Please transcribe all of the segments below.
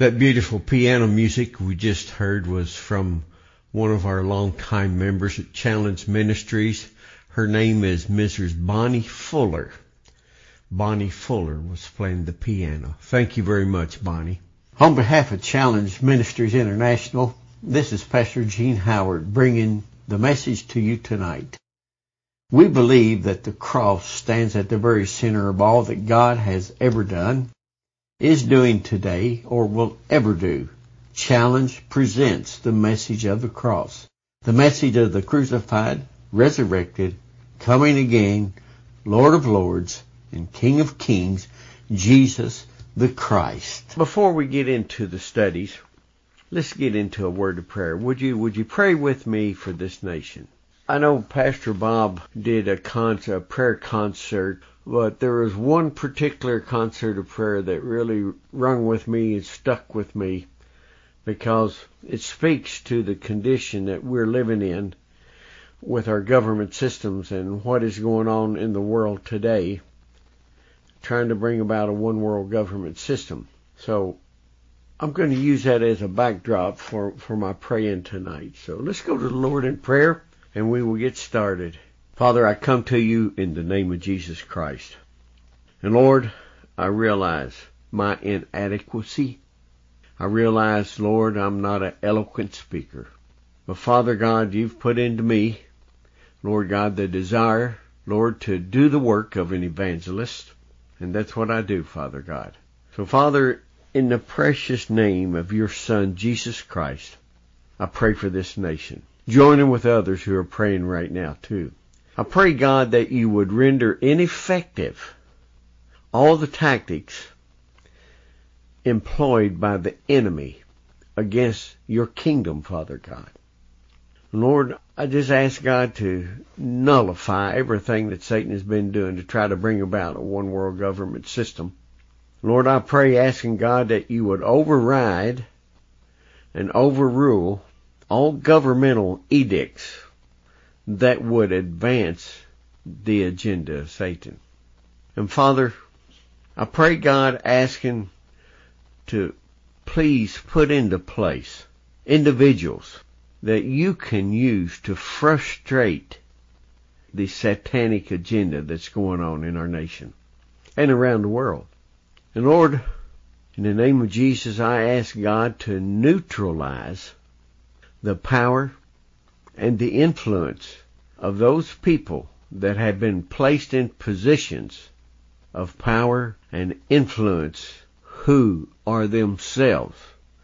That beautiful piano music we just heard was from one of our longtime members at Challenge Ministries. Her name is Mrs. Bonnie Fuller. Bonnie Fuller was playing the piano. Thank you very much, Bonnie. On behalf of Challenge Ministries International, this is Pastor Gene Howard bringing the message to you tonight. We believe that the cross stands at the very center of all that God has ever done, is doing today, or will ever do. Challenge presents the message of the cross, the message of the crucified, resurrected, coming again, Lord of Lords, and King of Kings, Jesus the Christ. Before we get into the studies, let's get into a word of prayer. Would you pray with me for this nation? I know Pastor Bob did a prayer concert, but there was one particular concert of prayer that really rung with me and stuck with me because it speaks to the condition that we're living in with our government systems and what is going on in the world today, trying to bring about a one world government system. So I'm going to use that as a backdrop for my praying tonight. So let's go to the Lord in prayer and we will get started. Father, I come to you in the name of Jesus Christ. And Lord, I realize my inadequacy. I realize, Lord, I'm not an eloquent speaker. But Father God, you've put into me, Lord God, the desire, Lord, to do the work of an evangelist. And that's what I do, Father God. So Father, in the precious name of your Son, Jesus Christ, I pray for this nation, joining with others who are praying right now too. I pray, God, that you would render ineffective all the tactics employed by the enemy against your kingdom, Father God. Lord, I just ask God to nullify everything that Satan has been doing to try to bring about a one world government system. Lord, I pray, asking God that you would override and overrule all governmental edicts that would advance the agenda of Satan. And Father, I pray, God, asking to please put into place individuals that you can use to frustrate the satanic agenda that's going on in our nation and around the world. And Lord, in the name of Jesus, I ask God to neutralize the power and the influence of those people that have been placed in positions of power and influence who are themselves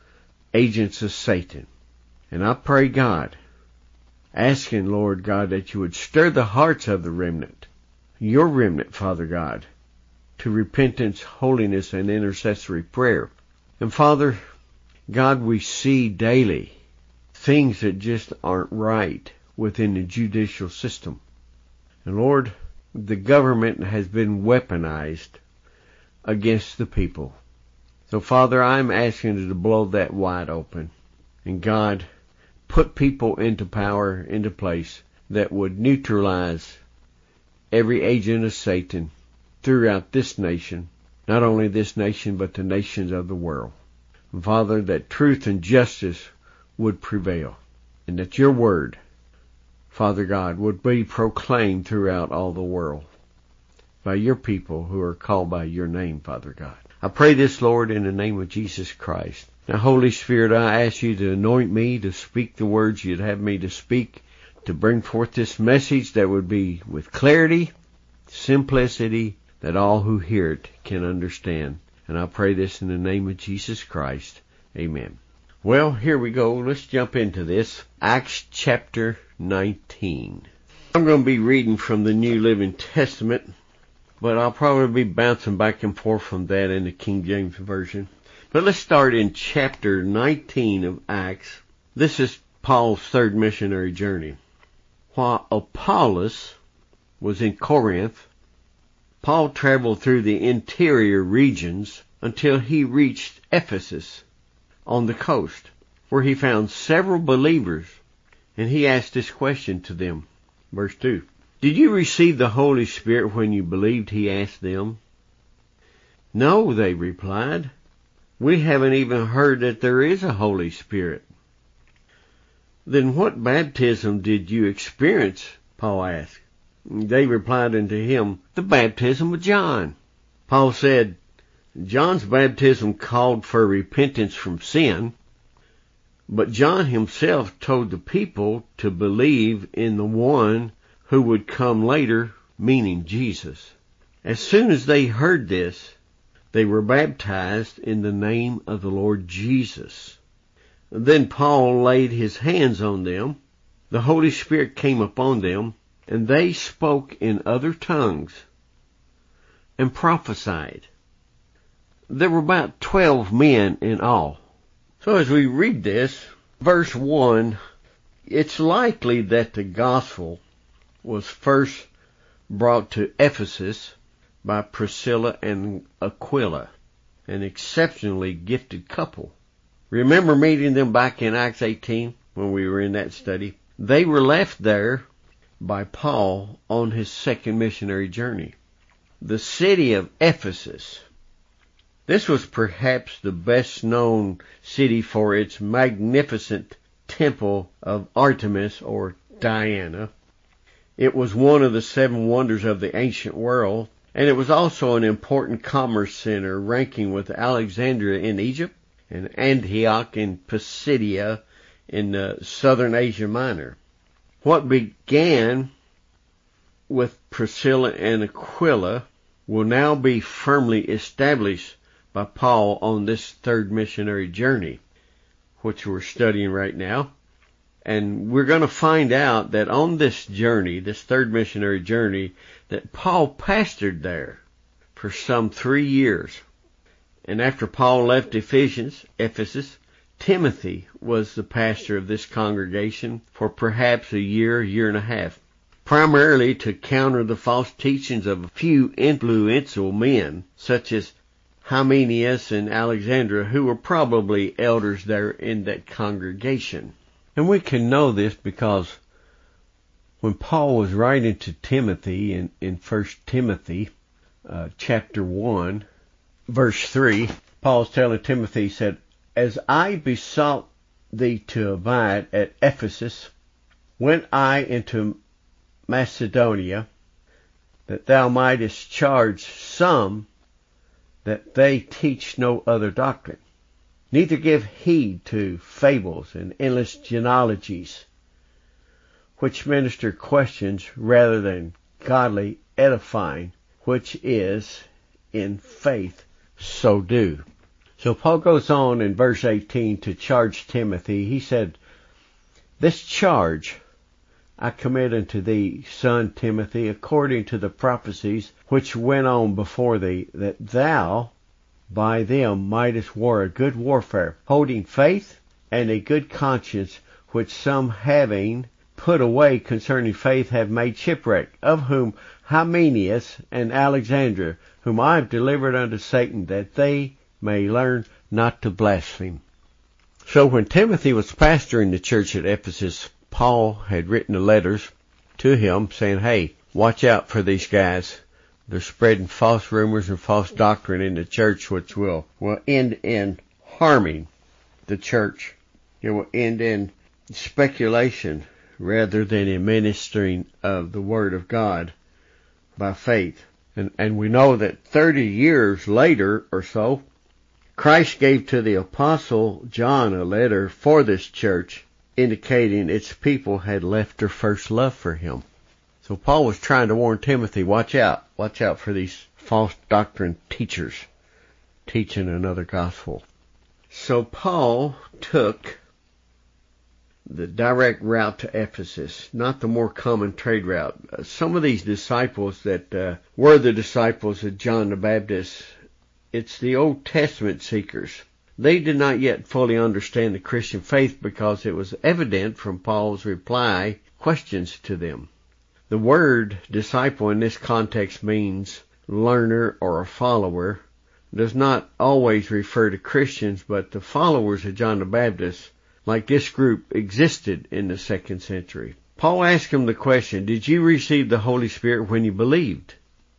agents of Satan. And I pray, God, asking, Lord God, that you would stir the hearts of the remnant, your remnant, Father God, to repentance, holiness, and intercessory prayer. And Father God, we see daily things that just aren't right within the judicial system. And Lord, the government has been weaponized against the people. So Father, I'm asking you to blow that wide open. And God, put people into power, into place that would neutralize every agent of Satan throughout this nation, not only this nation, but the nations of the world. And Father, that truth and justice would prevail, and that your word, Father God, would be proclaimed throughout all the world by your people who are called by your name, Father God. I pray this, Lord, in the name of Jesus Christ. Now, Holy Spirit, I ask you to anoint me to speak the words you'd have me to speak, to bring forth this message that would be with clarity, simplicity, that all who hear it can understand. And I pray this in the name of Jesus Christ. Amen. Well, here we go. Let's jump into this. Acts chapter 19. I'm going to be reading from the New Living Testament, but I'll probably be bouncing back and forth from that in the King James Version. But let's start in chapter 19 of Acts. This is Paul's third missionary journey. While Apollos was in Corinth, Paul traveled through the interior regions until he reached Ephesus on the coast, where he found several believers, and he asked this question to them. Verse 2. Did you receive the Holy Spirit when you believed? He asked them. No, they replied. We haven't even heard that there is a Holy Spirit. Then what baptism did you experience? Paul asked. They replied unto him, the baptism of John. Paul said, John's baptism called for repentance from sin, but John himself told the people to believe in the one who would come later, meaning Jesus. As soon as they heard this, they were baptized in the name of the Lord Jesus. Then Paul laid his hands on them. The Holy Spirit came upon them, and they spoke in other tongues and prophesied. There were about 12 men in all. So as we read this, verse 1, it's likely that the gospel was first brought to Ephesus by Priscilla and Aquila, an exceptionally gifted couple. Remember meeting them back in Acts 18 when we were in that study? They were left there by Paul on his second missionary journey. The city of Ephesus. This was perhaps the best known city for its magnificent temple of Artemis or Diana. It was one of the 7 wonders of the ancient world, and it was also an important commerce center, ranking with Alexandria in Egypt and Antioch in Pisidia in southern Asia Minor. What began with Priscilla and Aquila will now be firmly established by Paul on this third missionary journey, which we're studying right now. And we're going to find out that on this journey, this third missionary journey, that Paul pastored there for some 3 years. And after Paul left Ephesus, Timothy was the pastor of this congregation for perhaps a year and a half, primarily to counter the false teachings of a few influential men, such as Hymenaeus and Alexandra, who were probably elders there in that congregation. And we can know this because when Paul was writing to Timothy in 1 Timothy chapter 1, verse 3, Paul's telling Timothy, he said, as I besought thee to abide at Ephesus, went I into Macedonia, that thou mightest charge some that they teach no other doctrine, neither give heed to fables and endless genealogies, which minister questions rather than godly edifying, which is in faith so do. So Paul goes on in verse 18 to charge Timothy. He said, this charge I commit unto thee, son Timothy, according to the prophecies which went on before thee, that thou by them mightest war a good warfare, holding faith and a good conscience, which some having put away concerning faith have made shipwreck, of whom Hymenaeus and Alexandra, whom I have delivered unto Satan, that they may learn not to blaspheme. So when Timothy was pastoring the church at Ephesus, Paul had written the letters to him saying, hey, watch out for these guys. They're spreading false rumors and false doctrine in the church, which will end in harming the church. It will end in speculation rather than in ministering of the Word of God by faith. And we know that 30 years later or so, Christ gave to the Apostle John a letter for this church, indicating its people had left their first love for him. So Paul was trying to warn Timothy, watch out for these false doctrine teachers teaching another gospel. So Paul took the direct route to Ephesus, not the more common trade route. Some of these disciples that were the disciples of John the Baptist, it's the Old Testament seekers. They did not yet fully understand the Christian faith because it was evident from Paul's questions to them. The word disciple in this context means learner or a follower. It does not always refer to Christians, but the followers of John the Baptist, like this group, existed in the 2nd century. Paul asked him the question, did you receive the Holy Spirit when you believed?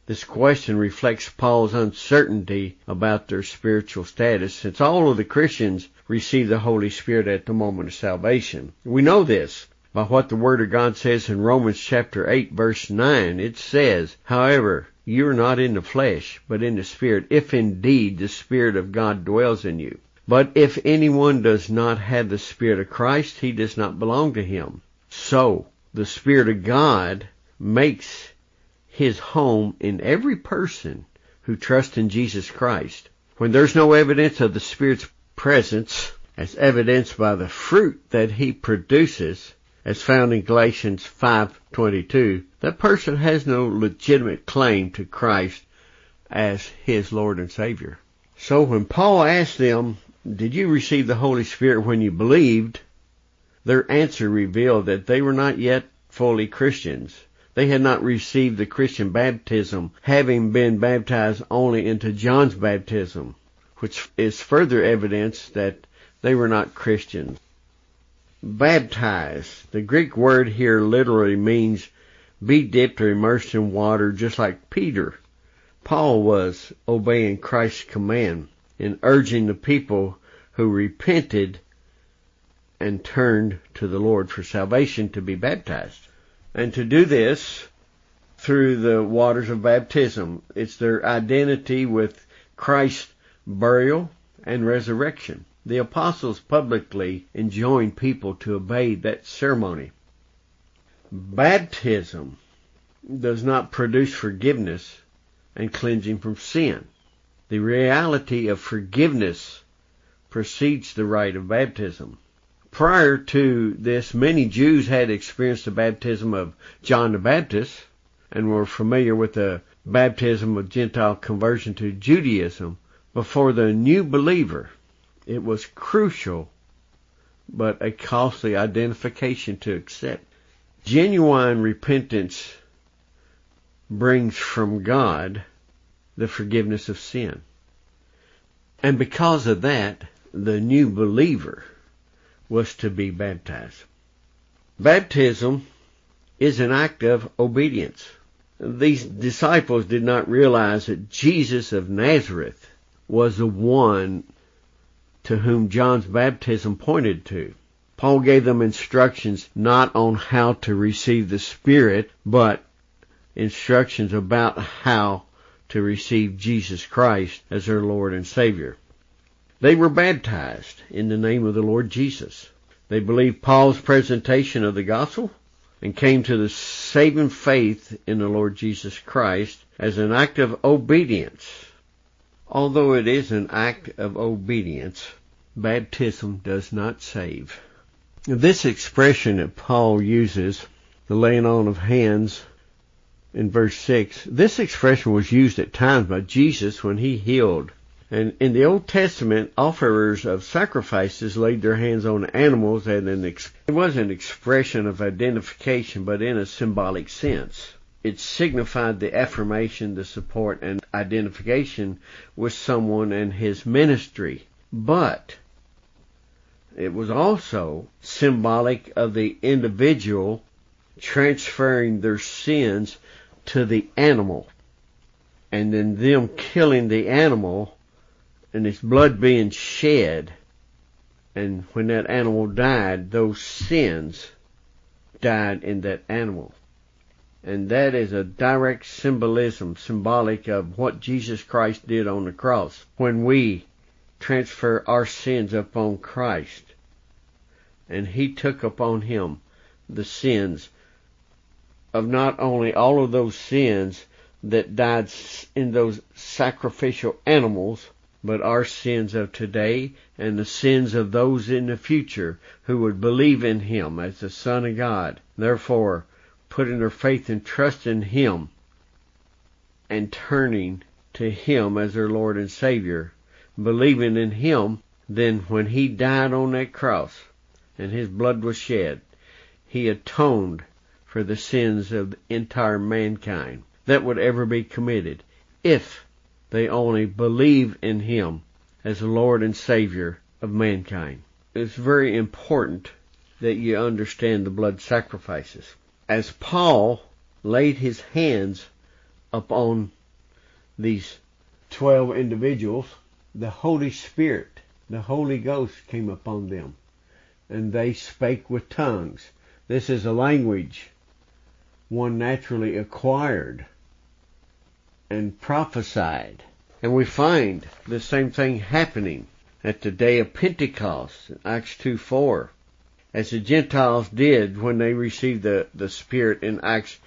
This question reflects Paul's uncertainty about their spiritual status, since all of the Christians receive the Holy Spirit at the moment of salvation. We know this by what the Word of God says in Romans chapter 8, verse 9. It says, "However, you are not in the flesh, but in the Spirit, if indeed the Spirit of God dwells in you. But if anyone does not have the Spirit of Christ, he does not belong to him." So, the Spirit of God makes his home in every person who trusts in Jesus Christ. When there's no evidence of the Spirit's presence, as evidenced by the fruit that he produces, as found in Galatians 5:22, that person has no legitimate claim to Christ as his Lord and Savior. So when Paul asked them, "Did you receive the Holy Spirit when you believed?" their answer revealed that they were not yet fully Christians. They had not received the Christian baptism, having been baptized only into John's baptism, which is further evidence that they were not Christians. Baptized. The Greek word here literally means be dipped or immersed in water, just like Peter. Paul was obeying Christ's command in urging the people who repented and turned to the Lord for salvation to be baptized. And to do this through the waters of baptism. It's their identity with Christ's burial and resurrection. The apostles publicly enjoined people to obey that ceremony. Baptism does not produce forgiveness and cleansing from sin. The reality of forgiveness precedes the rite of baptism. Prior to this, many Jews had experienced the baptism of John the Baptist and were familiar with the baptism of Gentile conversion to Judaism. But for the new believer, it was crucial but a costly identification to accept. Genuine repentance brings from God the forgiveness of sin. And because of that, the new believer was to be baptized. Baptism is an act of obedience. These disciples did not realize that Jesus of Nazareth was the one to whom John's baptism pointed to. Paul gave them instructions not on how to receive the Spirit, but instructions about how to receive Jesus Christ as their Lord and Savior. They were baptized in the name of the Lord Jesus. They believed Paul's presentation of the gospel and came to the saving faith in the Lord Jesus Christ as an act of obedience. Although it is an act of obedience, baptism does not save. This expression that Paul uses, the laying on of hands, in verse 6, this expression was used at times by Jesus when he healed. And in the Old Testament, offerers of sacrifices laid their hands on animals, and it was an expression of identification, but in a symbolic sense. It signified the affirmation, the support, and identification with someone and his ministry. But it was also symbolic of the individual transferring their sins to the animal, and then them killing the animal and its blood being shed. And when that animal died, those sins died in that animal. And that is a direct symbolism, symbolic of what Jesus Christ did on the cross. When we transfer our sins upon Christ, and he took upon him the sins of not only all of those sins that died in those sacrificial animals, but our sins of today and the sins of those in the future who would believe in him as the Son of God. Therefore, putting their faith and trust in him and turning to him as their Lord and Savior, believing in him, then when he died on that cross and his blood was shed, he atoned for the sins of the entire mankind that would ever be committed, if they only believe in him as the Lord and Savior of mankind. It's very important that you understand the blood sacrifices. As Paul laid his hands upon these 12 individuals, the Holy Spirit, the Holy Ghost came upon them, and they spake with tongues. This is a language one naturally acquired and prophesied. And we find the same thing happening at the day of Pentecost, in Acts 2:4, as the Gentiles did when they received the Spirit in Acts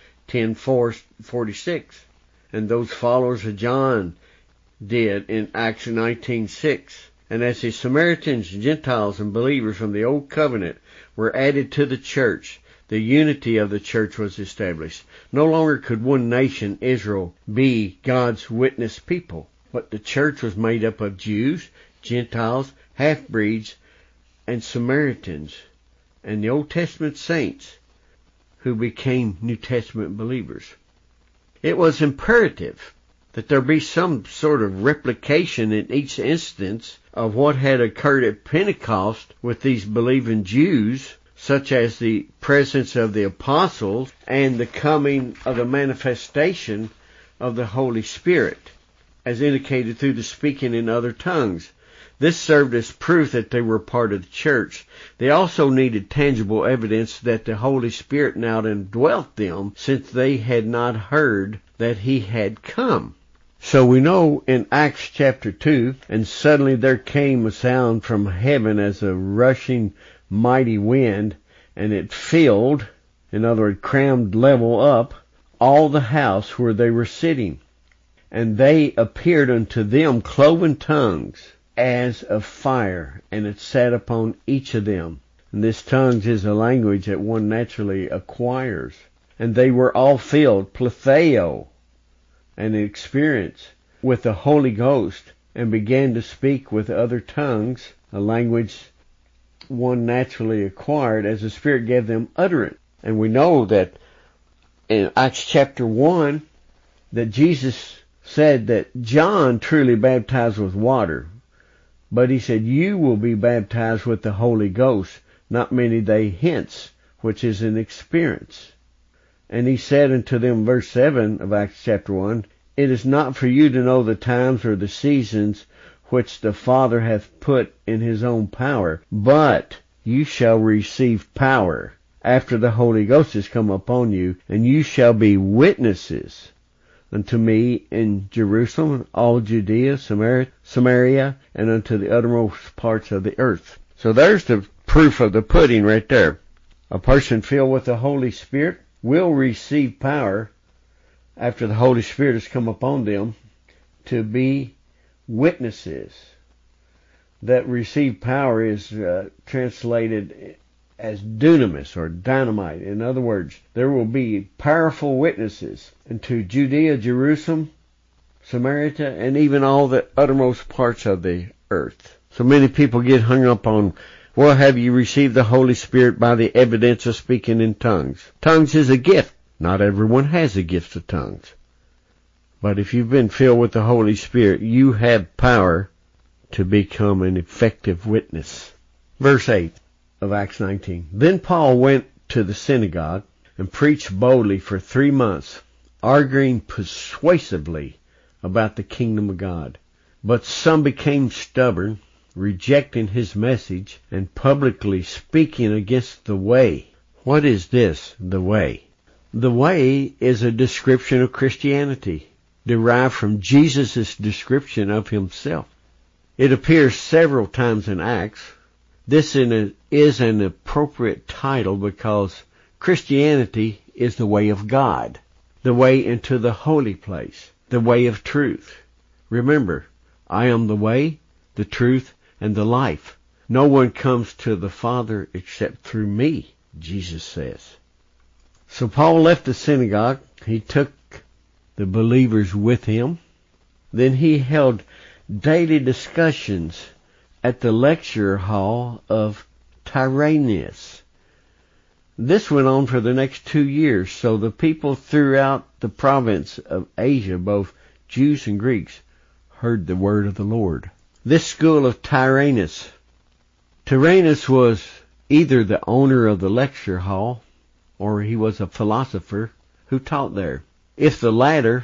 10:46, and those followers of John did in Acts 19:6. And as the Samaritans, Gentiles, and believers from the Old Covenant were added to the church, the unity of the church was established. No longer could one nation, Israel, be God's witness people, but the church was made up of Jews, Gentiles, half-breeds, and Samaritans, and the Old Testament saints who became New Testament believers. It was imperative that there be some sort of replication in each instance of what had occurred at Pentecost with these believing Jews, such as the presence of the apostles and the coming of the manifestation of the Holy Spirit, as indicated through the speaking in other tongues. This served as proof that they were part of the church. They also needed tangible evidence that the Holy Spirit now indwelt them, since they had not heard that He had come. So we know in Acts chapter 2, and suddenly there came a sound from heaven as a rushing mighty wind, and it filled, in other words, crammed level up, all the house where they were sitting. And they appeared unto them cloven tongues, as of fire, and it sat upon each of them. And this tongues is a language that one naturally acquires. And they were all filled, pletheo, an experience, with the Holy Ghost, and began to speak with other tongues, a language one naturally acquired as the Spirit gave them utterance. And we know that in Acts chapter 1, that Jesus said that John truly baptized with water, but He said, you will be baptized with the Holy Ghost not many days hence, which is an experience. And He said unto them, verse 7 of Acts chapter 1, it is not for you to know the times or the seasons which the Father hath put in His own power, but you shall receive power after the Holy Ghost is come upon you, and you shall be witnesses unto me in Jerusalem, all Judea, Samaria, and unto the uttermost parts of the earth. So there's the proof of the pudding right there. A person filled with the Holy Spirit will receive power after the Holy Spirit has come upon them to be witnesses. That receive power is translated as dunamis or dynamite. In other words, there will be powerful witnesses into Judea, Jerusalem, Samaria, and even all the uttermost parts of the earth. So many people get hung up on, well, have you received the Holy Spirit by the evidence of speaking in tongues? Tongues is a gift. Not everyone has a gift of tongues. But if you've been filled with the Holy Spirit, you have power to become an effective witness. Verse 8 of Acts 19. Then Paul went to the synagogue and preached boldly for 3 months, arguing persuasively about the kingdom of God. But some became stubborn, rejecting his message and publicly speaking against the way. What is this, the way? The way is a description of Christianity, derived from Jesus' description of Himself. It appears several times in Acts. This is an appropriate title because Christianity is the way of God, the way into the holy place, the way of truth. Remember, I am the way, the truth, and the life. No one comes to the Father except through me, Jesus says. So Paul left the synagogue. He took the believers with him. Then he held daily discussions at the lecture hall of Tyrannus. This went on for the next 2 years, so the people throughout the province of Asia, both Jews and Greeks, heard the word of the Lord. This school of Tyrannus was either the owner of the lecture hall or he was a philosopher who taught there. If the latter,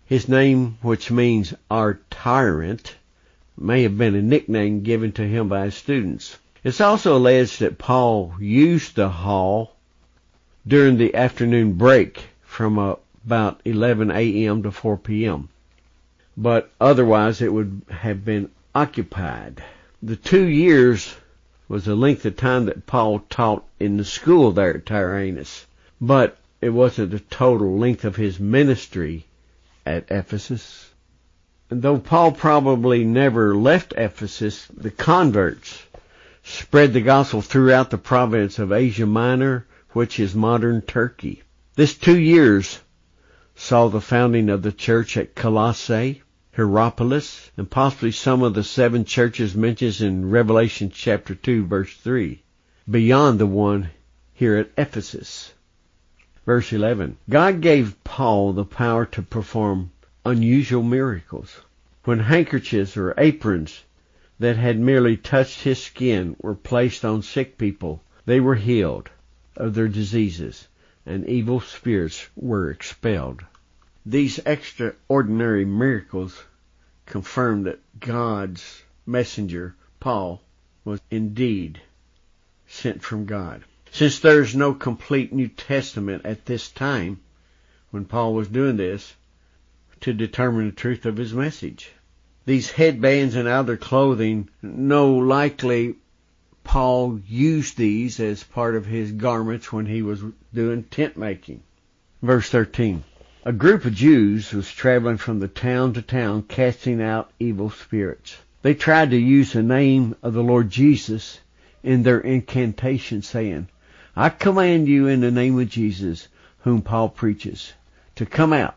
His name, which means our tyrant, may have been a nickname given to him by his students. It's also alleged that Paul used the hall during the afternoon break from about 11 a.m. to 4 p.m. But otherwise it would have been occupied. The 2 years was the length of time that Paul taught in the school there at Tyrannus. But it wasn't the total length of his ministry at Ephesus. And though Paul probably never left Ephesus, the converts spread the gospel throughout the province of Asia Minor, which is modern Turkey. This 2 years saw the founding of the church at Colossae, Hierapolis, and possibly some of the 7 churches mentioned in Revelation chapter 2, verse 3, beyond the one here at Ephesus. Verse 11, God gave Paul the power to perform unusual miracles. When handkerchiefs or aprons that had merely touched his skin were placed on sick people, they were healed of their diseases, and evil spirits were expelled. These extraordinary miracles confirm that God's messenger, Paul, was indeed sent from God. Since there is no complete New Testament at this time, when Paul was doing this, to determine the truth of his message. These headbands and other clothing, likely Paul used these as part of his garments when he was doing tent making. Verse 13. A group of Jews was traveling from the town to town casting out evil spirits. They tried to use the name of the Lord Jesus in their incantation, saying, I command you in the name of Jesus, whom Paul preaches, to come out.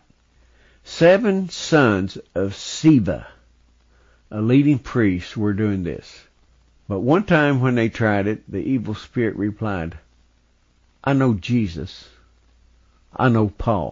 7 sons of Sceva, a leading priest, were doing this. But one time when they tried it, the evil spirit replied, I know Jesus. I know Paul.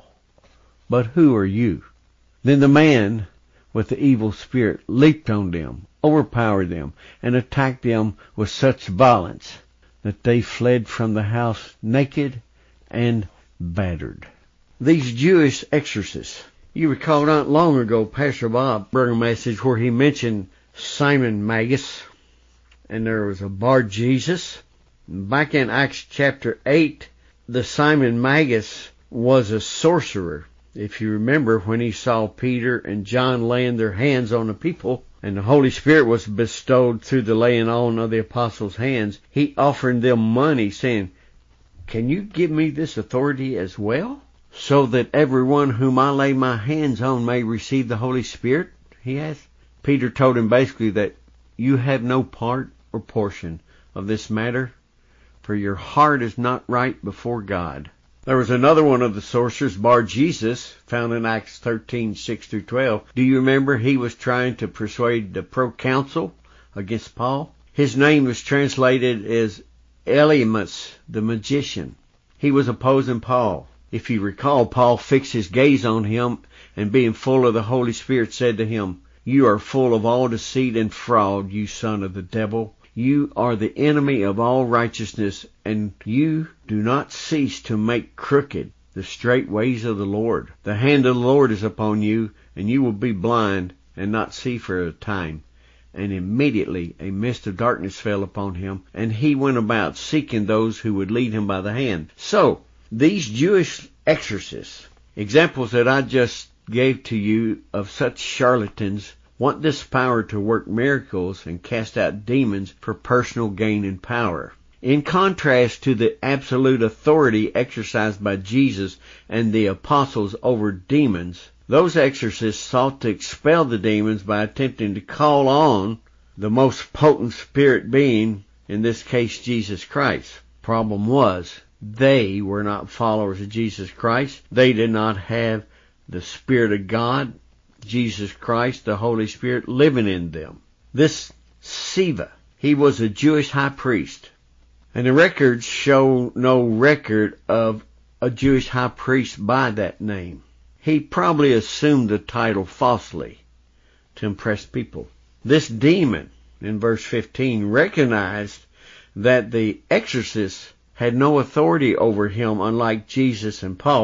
But who are you? Then the man with the evil spirit leaped on them, overpowered them, and attacked them with such violence that they fled from the house naked and battered. These Jewish exorcists, you recall not long ago Pastor Bob brought a message where he mentioned Simon Magus, and there was a Bar Jesus. Back in Acts chapter 8, the Simon Magus was a sorcerer. If you remember, when he saw Peter and John laying their hands on the people, and the Holy Spirit was bestowed through the laying on of the apostles' hands, he offered them money, saying, Can you give me this authority as well, so that everyone whom I lay my hands on may receive the Holy Spirit? He asked. Peter told him basically that you have no part or portion of this matter, for your heart is not right before God. There was another one of the sorcerers, Bar Jesus, found in Acts 13:6-12. Do you remember he was trying to persuade the proconsul against Paul? His name was translated as Elymas, the magician. He was opposing Paul. If you recall, Paul fixed his gaze on him, and being full of the Holy Spirit said to him, You are full of all deceit and fraud, you son of the devil. You are the enemy of all righteousness, and you do not cease to make crooked the straight ways of the Lord. The hand of the Lord is upon you, and you will be blind and not see for a time. And immediately a mist of darkness fell upon him, and he went about seeking those who would lead him by the hand. So, these Jewish exorcists, examples that I just gave to you of such charlatans, want this power to work miracles and cast out demons for personal gain and power. In contrast to the absolute authority exercised by Jesus and the apostles over demons, those exorcists sought to expel the demons by attempting to call on the most potent spirit being, in this case Jesus Christ. Problem was, they were not followers of Jesus Christ. They did not have the Spirit of God, Jesus Christ, the Holy Spirit, living in them. This Sceva, he was a Jewish high priest. And the records show no record of a Jewish high priest by that name. He probably assumed the title falsely to impress people. This demon, in verse 15, recognized that the exorcist had no authority over him, unlike Jesus and Paul.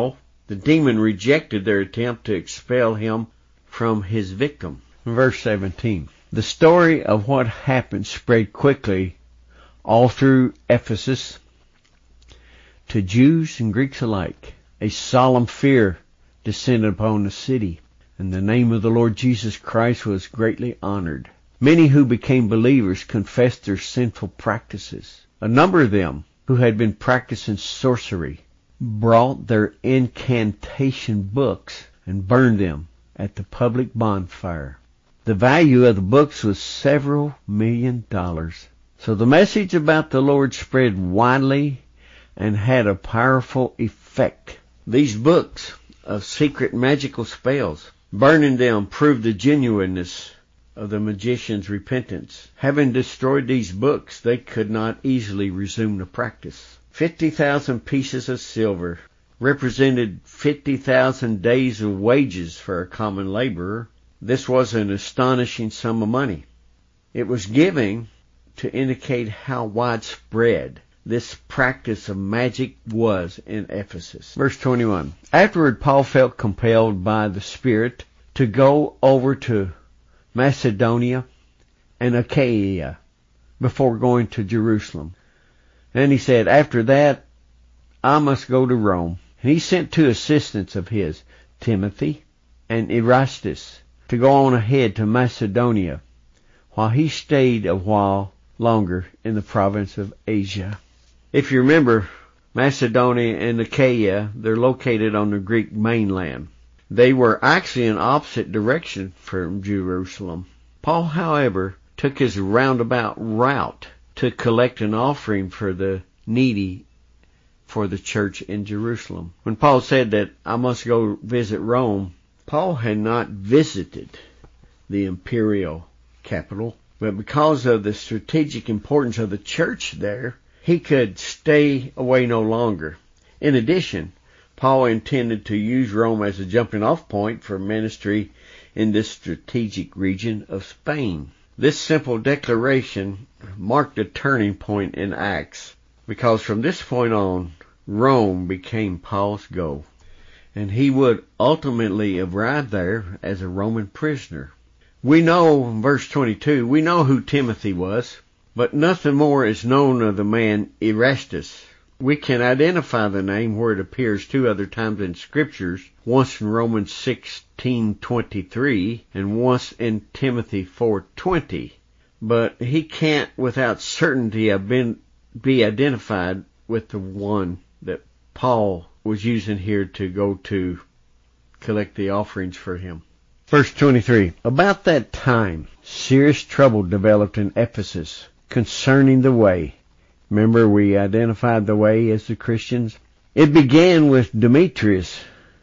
The demon rejected their attempt to expel him from his victim. Verse 17. The story of what happened spread quickly all through Ephesus to Jews and Greeks alike. A solemn fear descended upon the city, and the name of the Lord Jesus Christ was greatly honored. Many who became believers confessed their sinful practices. A number of them who had been practicing sorcery brought their incantation books and burned them at the public bonfire. The value of the books was several $1 million. So the message about the Lord spread widely and had a powerful effect. These books of secret magical spells, burning them proved the genuineness of the magician's repentance. Having destroyed these books, they could not easily resume the practice. 50,000 pieces of silver represented 50,000 days of wages for a common laborer. This was an astonishing sum of money. It was given to indicate how widespread this practice of magic was in Ephesus. Verse 21. Afterward, Paul felt compelled by the Spirit to go over to Macedonia and Achaia before going to Jerusalem. And he said, after that, I must go to Rome. And he sent 2 assistants of his, Timothy and Erastus, to go on ahead to Macedonia, while he stayed a while longer in the province of Asia. If you remember, Macedonia and Achaia, they're located on the Greek mainland. They were actually in opposite direction from Jerusalem. Paul, however, took his roundabout route to collect an offering for the needy for the church in Jerusalem. When Paul said that I must go visit Rome, Paul had not visited the imperial capital, but because of the strategic importance of the church there, he could stay away no longer. In addition, Paul intended to use Rome as a jumping-off point for ministry in this strategic region of Spain. This simple declaration marked a turning point in Acts, because from this point on, Rome became Paul's goal, and he would ultimately arrive there as a Roman prisoner. We know, in verse 22, we know who Timothy was, but nothing more is known of the man Erastus. We can identify the name where it appears 2 other times in Scriptures, once in Romans 16:23 and once in Timothy 4:20. But he can't without certainty be identified with the one that Paul was using here to go to collect the offerings for him. Verse 23. About that time, serious trouble developed in Ephesus concerning the way. Remember, we identified the way as the Christians. It began with Demetrius,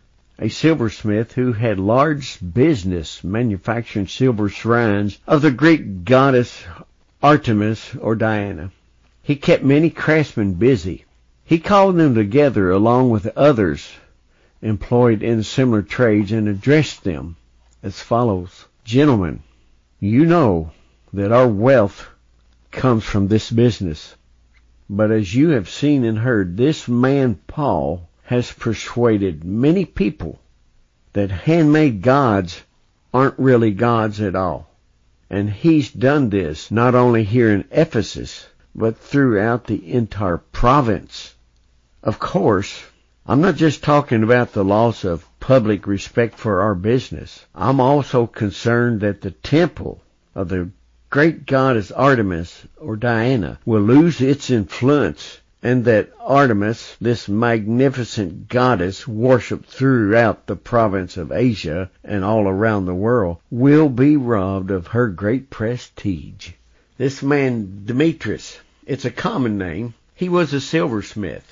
a silversmith who had large business manufacturing silver shrines of the Greek goddess Artemis or Diana. He kept many craftsmen busy. He called them together along with others employed in similar trades and addressed them as follows. Gentlemen, you know that our wealth comes from this business. But as you have seen and heard, this man Paul has persuaded many people that handmade gods aren't really gods at all. And he's done this not only here in Ephesus, but throughout the entire province. Of course, I'm not just talking about the loss of public respect for our business. I'm also concerned that the temple of the great goddess Artemis or Diana will lose its influence, and that Artemis, this magnificent goddess worshipped throughout the province of Asia and all around the world, will be robbed of her great prestige. This man Demetrius, it's a common name. He was a silversmith.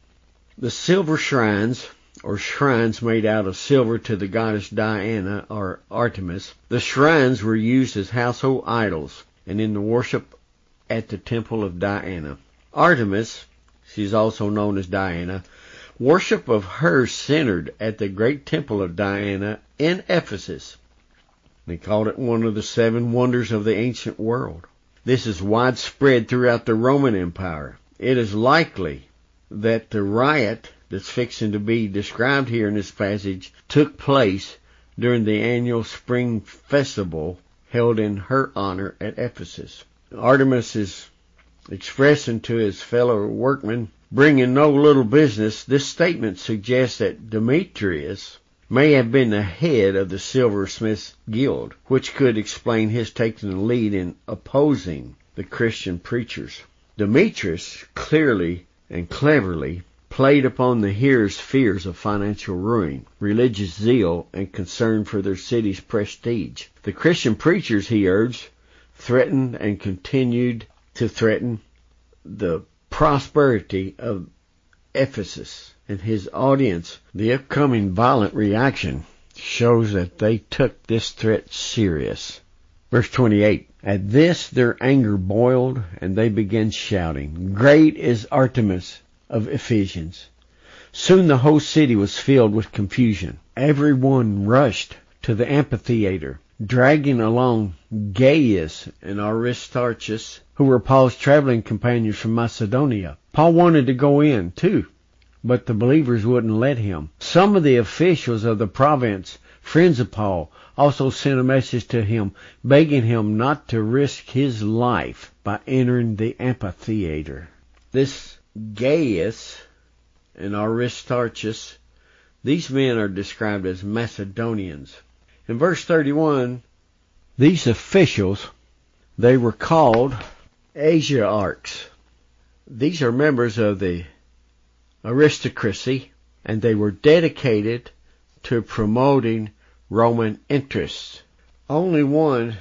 The silver shrines, or shrines made out of silver to the goddess Diana or Artemis, the shrines were used as household idols and in the worship at the temple of Diana. Artemis, she's also known as Diana, worship of her centered at the great temple of Diana in Ephesus. They called it one of the 7 wonders of the ancient world. This is widespread throughout the Roman Empire. It is likely that the riot that's fixing to be described here in this passage took place during the annual spring festival held in her honor at Ephesus. Artemis is expressing to his fellow workmen, bringing no little business. This statement suggests that Demetrius may have been the head of the silversmiths guild, which could explain his taking the lead in opposing the Christian preachers. Demetrius clearly and cleverly played upon the hearers' fears of financial ruin, religious zeal, and concern for their city's prestige. The Christian preachers, he urged, threatened and continued to threaten the prosperity of Ephesus and his audience. The upcoming violent reaction shows that they took this threat serious. Verse 28, at this their anger boiled, and they began shouting, "Great is Artemis of Ephesians." Soon the whole city was filled with confusion. Everyone rushed to the amphitheater, dragging along Gaius and Aristarchus, who were Paul's traveling companions from Macedonia. Paul wanted to go in, too, but the believers wouldn't let him. Some of the officials of the province, friends of Paul, also sent a message to him, begging him not to risk his life by entering the amphitheater. This Gaius and Aristarchus, these men are described as Macedonians. In verse 31, these officials, they were called Asiarchs. These are members of the aristocracy, and they were dedicated to promoting Roman interests. Only one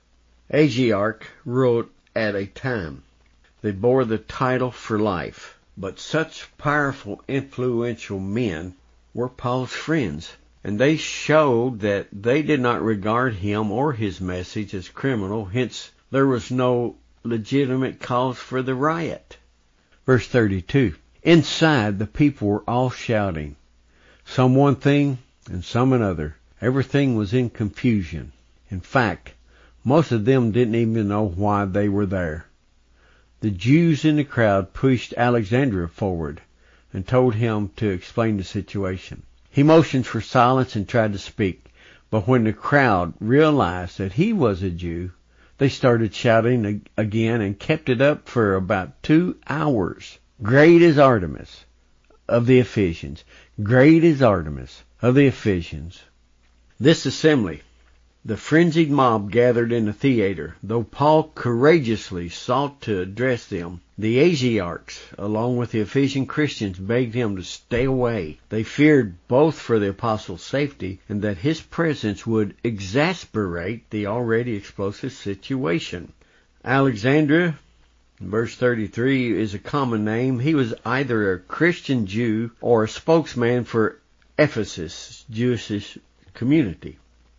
Asiarch ruled at a time. They bore the title for life, but such powerful, influential men were Paul's friends, and they showed that they did not regard him or his message as criminal, hence there was no legitimate cause for the riot. Verse 32, inside the people were all shouting, some one thing and some another. Everything was in confusion. In fact, most of them didn't even know why they were there. The Jews in the crowd pushed Alexander forward and told him to explain the situation. He motioned for silence and tried to speak, but when the crowd realized that he was a Jew, they started shouting again and kept it up for about 2 hours. Great is Artemis of the Ephesians. Great is Artemis of the Ephesians. This assembly, the frenzied mob gathered in the theater. Though Paul courageously sought to address them, the Asiarchs, along with the Ephesian Christians, begged him to stay away. They feared both for the apostle's safety and that his presence would exasperate the already explosive situation. Alexander, verse 33, is a common name. He was either a Christian Jew or a spokesman for Ephesus, Jewish community.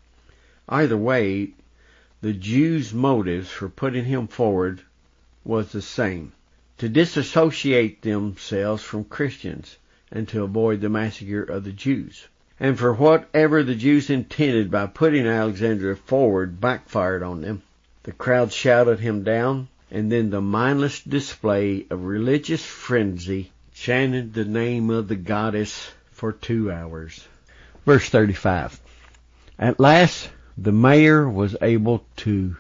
Either way, the Jews' motives for putting him forward was the same: to disassociate themselves from Christians and to avoid the massacre of the Jews. And for whatever the Jews intended by putting Alexander forward backfired on them. The crowd shouted him down, and then the mindless display of religious frenzy chanted the name of the goddess for 2 hours. Verse 35. At last, the mayor was able to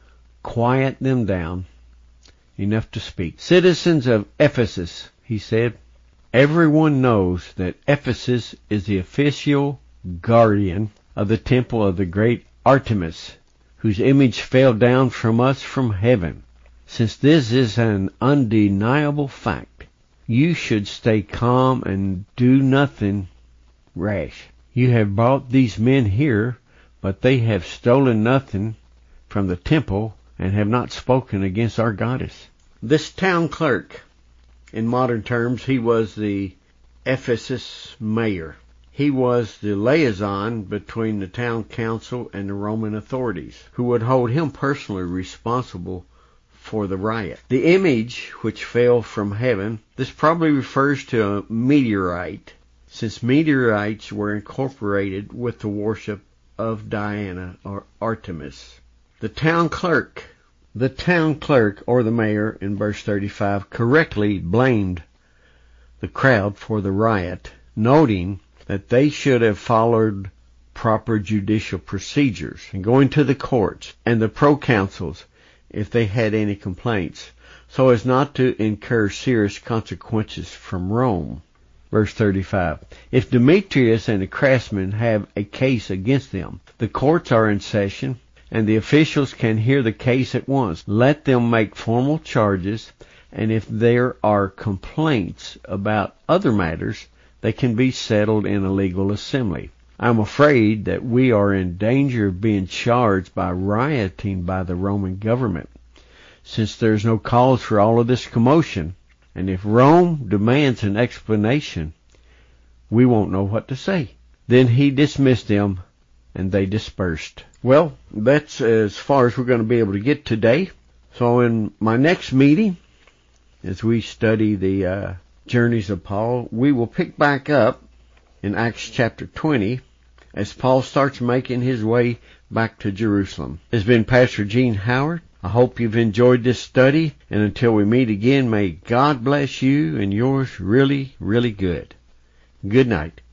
quiet them down enough to speak. Citizens of Ephesus, he said, everyone knows that Ephesus is the official guardian of the temple of the great Artemis, whose image fell down from us from heaven. Since this is an undeniable fact, you should stay calm and do nothing rash. You have brought these men here, but they have stolen nothing from the temple and have not spoken against our goddess. This town clerk, in modern terms, he was the Ephesus mayor. He was the liaison between the town council and the Roman authorities, who would hold him personally responsible for the riot. The image which fell from heaven, this probably refers to a meteorite, since meteorites were incorporated with the worship of Diana or Artemis. The town clerk or the mayor in verse 35 correctly blamed the crowd for the riot, noting that they should have followed proper judicial procedures and going to the courts and the proconsuls if they had any complaints, so as not to incur serious consequences from Rome. Verse 35. If Demetrius and the craftsmen have a case against them, the courts are in session, and the officials can hear the case at once. Let them make formal charges, and if there are complaints about other matters, they can be settled in a legal assembly. I'm afraid that we are in danger of being charged by rioting by the Roman government, since there's no cause for all of this commotion. And if Rome demands an explanation, we won't know what to say. Then he dismissed them, and they dispersed. Well, that's as far as we're going to be able to get today. So in my next meeting, as we study the journeys of Paul, we will pick back up in Acts chapter 20 as Paul starts making his way back to Jerusalem. This has been Pastor Gene Howard. I hope you've enjoyed this study, and until we meet again, may God bless you and yours really, really good. Good night.